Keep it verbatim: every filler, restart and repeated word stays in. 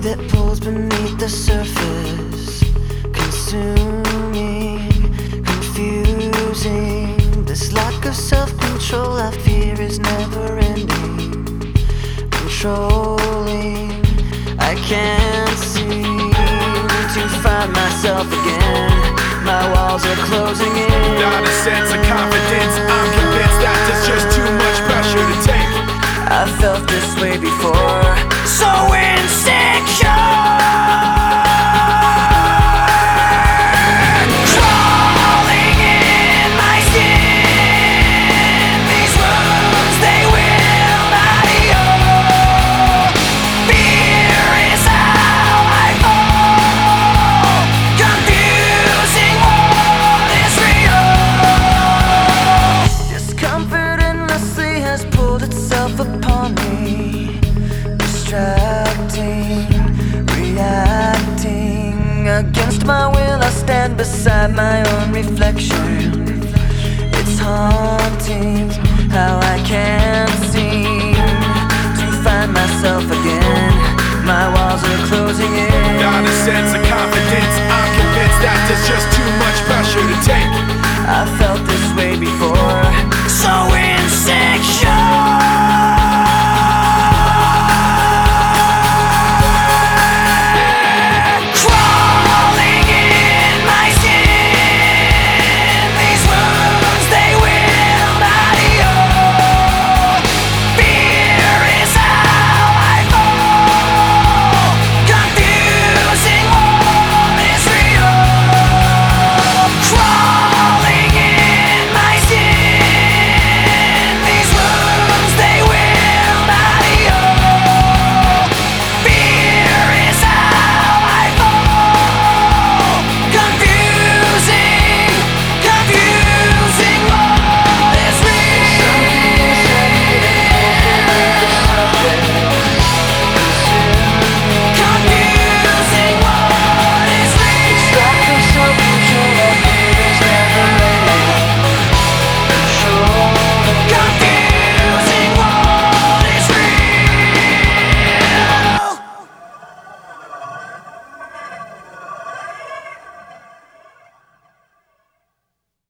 that pulls beneath the surface, consuming, confusing. This lack of self-control I fear is never ending, controlling. I can't seem to find myself again. My walls are closing in. Not a sense of confidence, I'm convinced that there's just too much pressure to take. I felt this way before, so insecure. Crawling in my skin, these wounds, they will not heal. Fear is how I fall, confusing what is real. Discomfort endlessly has pulled itself upon me, distracting, reacting. Against my will I stand beside my own reflection. It's haunting how I can't seem to find myself again. My walls are closing in. Not a sense of confidence, I'm convinced that there's just too much pressure to take.